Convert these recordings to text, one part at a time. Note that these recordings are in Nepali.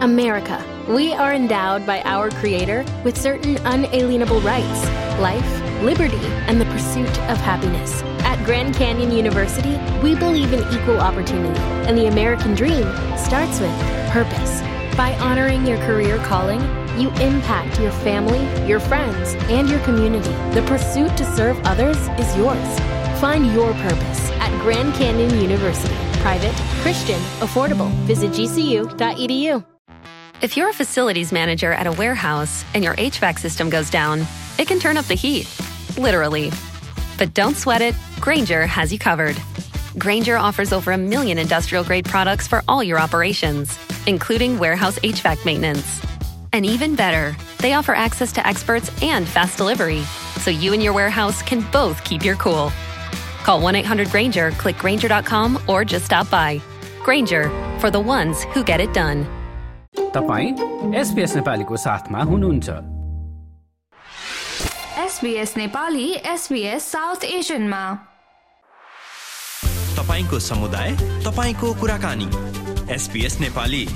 America. We are endowed by our Creator with certain unalienable rights: life, liberty, and the pursuit of happiness. At Grand Canyon University, we believe in equal opportunity, and the American dream starts with purpose. By honoring your career calling, you impact your family, your friends, and your community. The pursuit to serve others is yours. Find your purpose at Grand Canyon University. Private, Christian, affordable. Visit gcu.edu. If you're a facilities manager at a warehouse and your HVAC system goes down, it can turn up the heat, literally. But don't sweat it, Grainger has you covered. Grainger offers over 1 million industrial-grade products for all your operations, including warehouse HVAC maintenance. And even better, they offer access to experts and fast delivery, so you and your warehouse can both keep your cool. Call 1-800-GRAINGER, click Grainger.com, or just stop by. Grainger, for the ones who get it done. तपाईं SBS नेपालीको साथमा हुनुहुन्छ। SBS नेपाली SBS साउथ एशियनमा तपाईंको समुदाय, तपाईंको कुराकानी। SBS नेपाली।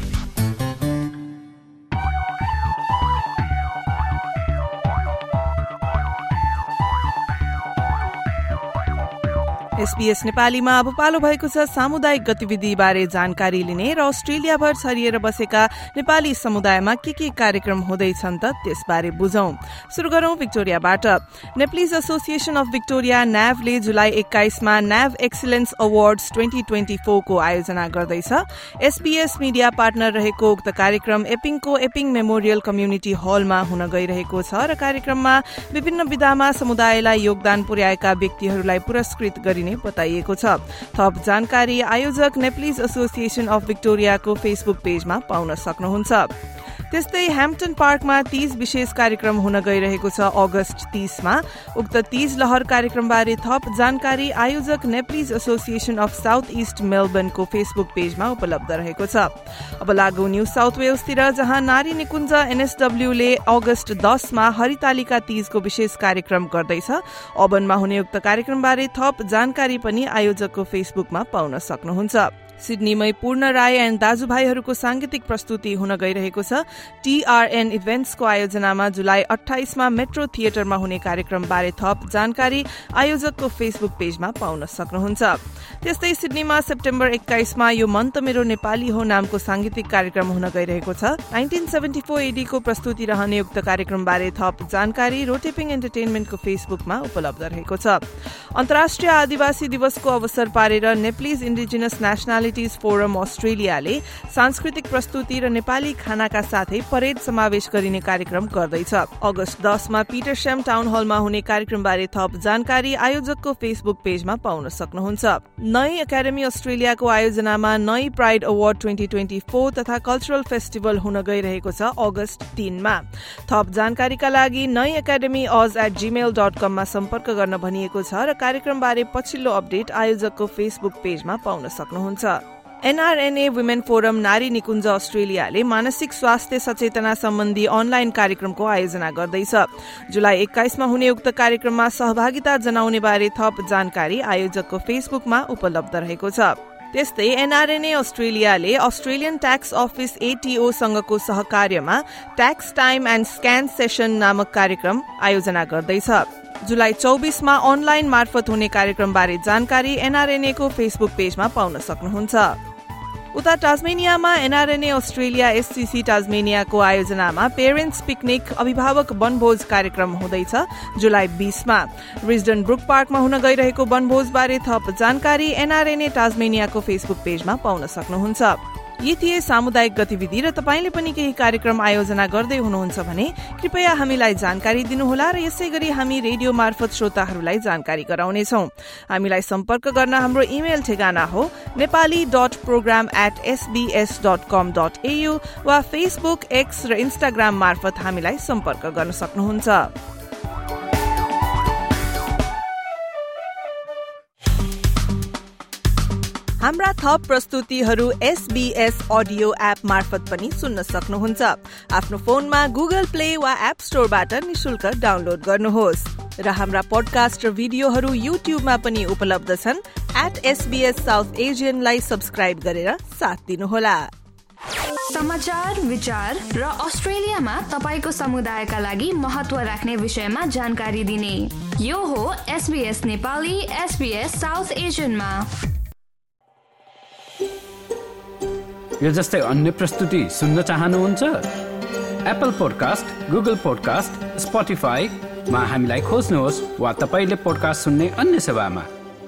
SBS नेपालीमा अब पालो भएको छ सामुदायिक गतिविधि बारे जानकारी लिने र अस्ट्रेलियाभर छरिएर बसेका नेपाली समुदायमा के कार्यक्रम हुँदैछन् त त्यसबारे बुझौं। सुरु गरौं विक्टोरियाबाट। नेप्लिज एसोसिएसन अफ विक्टोरिया NAVले जुलाई 21 मा NAV एक्सिलेन्स अवार्ड्स 2024 को आयोजना गर्दैछ। SBS मिडिया पार्टनर रहेको उक्त कार्यक्रम एपिङको एपिङ मेमोरियल कम्युनिटी हलमा हुन गइरहेको छ र कार्यक्रममा विभिन्न विधामा समुदायलाई योगदान पुर्याएका व्यक्तिहरूलाई पुरस्कृत गरिने बताइएको छ। थप जानकारी आयोजक नेप्लिज एसोसिएसन अफ विक्टोरियाको फेसबुक पेजमा पाउन सक्नुहुन्छ। त्यस्तै ह्याम्पटन पार्कमा 30 विशेष कार्यक्रम हुन गइरहेको छ अगस्त 30 मा। उक्त 30 लहर कार्यक्रमबारे थप जानकारी आयोजक Nepalese association of south east मेलबर्नको फेसबुक पेजमा उपलब्ध रहेको छ। अब लागौ न्यू साउथ वेल्सतिर, जहाँ नारी निकुञ्ज NSWले अगस्त 10 मा हरितालिका तीजको विशेष कार्यक्रम गर्दैछ। ओबनमा हुने उक्त कार्यक्रमबारे थप जानकारी पनि आयोजकको फेसबुकमा पाउन सक्नुहुन्छ। सिडनीमै पूर्ण राय एन्ड दाजुभाइहरूको सांगीतिक प्रस्तुति हुन गइरहेको छ। TRN इभेन्ट्सको आयोजनामा जुलाई 28 मा मेट्रो थिएटरमा हुने कार्यक्रमबारे थप जानकारी आयोजकको फेसबुक पेजमा पाउन सक्नुहुन्छ। त्यस्तै सिडनीमा सेप्टेम्बर 21 मा यो मन त मेरो नेपाली हो नामको सांगीतिक कार्यक्रम हुन गइरहेको छ। 1974 AD को प्रस्तुति रहने उक्त कार्यक्रमबारे थप जानकारी रोटेपिङ एन्टरटेनमेन्टको फेसबुकमा उपलब्ध रहेको छ। अन्तर्राष्ट्रिय आदिवासी दिवसको अवसर पारेर नेप्लिज इन्डिजिनस नेशनल फोरम अस्ट्रेलियाले सांस्कृतिक प्रस्तुति र नेपाली खानाका साथै परेड समावेश गरिने कार्यक्रम गर्दैछ। अगस्त 10 मा पीटरस्याम टाउन हलमा हुने कार्यक्रमबारे थप जानकारी आयोजकको फेसबुक पेजमा पाउन सक्नुहुन्छ। नई एकाडेमी अस्ट्रेलियाको आयोजनामा नई प्राइड अवार्ड 2024 तथा कल्चरल फेस्टिभल हुन गइरहेको छ अगस्त 3 मा। थप जानकारीका लागि नई एकाडेमी oz@gmail.com मा सम्पर्क गर्न भनिएको छ र कार्यक्रमबारे पछिल्लो अपडेट आयोजकको फेसबुक पेजमा पाउन सक्नुहुन्छ। NRNA वुमेन फोरम नारी निकुञ्ज अस्ट्रेलियाले मानसिक स्वास्थ्य सचेतना सम्बन्धी अनलाइन कार्यक्रमको आयोजना गर्दैछ। जुलाई 21 मा हुने उक्त कार्यक्रममा सहभागिता जनाउने बारे थप जानकारी आयोजकको फेसबुकमा उपलब्ध रहेको छ। त्यस्तै NRNA अस्ट्रेलियाले अस्ट्रेलियन ट्याक्स अफिस ATO सँगको सहकार्यमा tax time and scan session नामक कार्यक्रम आयोजना गर्दैछ। जुलाई 24 मा अनलाइन मार्फत हुने कार्यक्रमबारे जानकारी NRNA को फेसबुक पेजमा पाउन सक्नुहुन्छ। उता टास्मेनियामा NRNA अस्ट्रेलिया SCC टास्मेनियाको आयोजनामा पेरेन्ट्स पिकनिक अभिभावक वनभोज कार्यक्रम हुँदैछ जुलाई 20 मा। रिजडन ब्रुक पार्कमा हुन गइरहेको वनभोजबारे थप जानकारी NRNA टास्मेनियाको फेसबुक पेजमा पाउन सक्नुहुन्छ। यी थिए सामुदायिक गतिविधि र तपाईले पनि केही कार्यक्रम आयोजना गर्दै हुनुहुन्छ भने कृपया हामीलाई जानकारी दिनुहोला र यसै गरी हामी रेडियो मार्फत श्रोताहरूलाई जानकारी गराउनेछौं। हामीलाई सम्पर्क गर्न हाम्रो इमेल ठेगाना हो nepali.program@sbs.com.au वा फेसबुक, एक्स र इन्स्टाग्राम मार्फत हामीलाई सम्पर्क गर्न सक्नुहुन्छ। हाम्रा थप प्रस्तुतिहरू SBS अडियो एप मार्फत पनि सुन्न सक्नुहुन्छ। आफ्नो फोनमा गुगल प्ले वा एप स्टोरबाट निशुल्क डाउनलोड गर्नुहोस् र हाम्रा पोडकास्ट र भिडियोहरू युट्युबमा पनि उपलब्ध छन्। @SBS South Asian लाई सब्स्क्राइब गरेर साथ दिनुहोला। समाचार, विचार र अस्ट्रेलियामा तपाईको समुदायका लागि महत्त्व राख्ने विषयमा जानकारी दिने यो हो SBS नेपाली SBS साउथ एशियनमा। यो जस्तै अन्य प्रस्तुति सुन्न चाहनुहुन्छ? एप्पल पोडकास्ट, गुगल पोडकास्ट, स्पोटिफाईमा हामीलाई खोज्नुहोस् वा तपाईले पोडकास्ट सुन्ने अन्य सेवामा।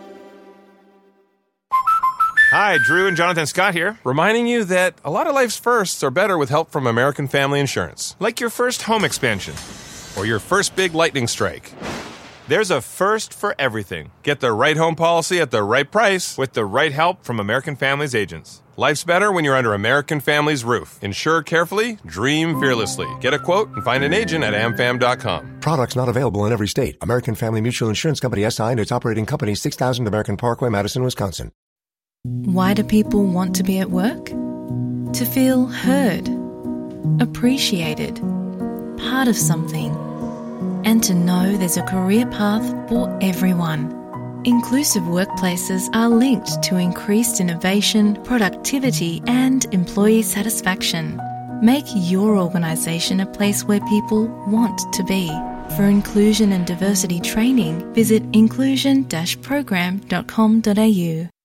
Hi, Drew and Jonathan Scott here, reminding you that a lot of life's firsts are better with help from American Family Insurance, like your first home expansion or your first big lightning strike. There's a first for everything. Get the right home policy at the right price with the right help from American Family's agents. Life's better when you're under American Family's roof. Insure carefully, dream fearlessly. Get a quote and find an agent at amfam.com. Products not available in every state. American Family Mutual Insurance Company SI and its operating company 6000 American Parkway, Madison, Wisconsin. Why do people want to be at work? To feel heard, appreciated, part of something, and to know there's a career path for everyone. Inclusive workplaces are linked to increased innovation, productivity, and employee satisfaction. Make your organisation a place where people want to be. For inclusion and diversity training, visit inclusion-program.com.au.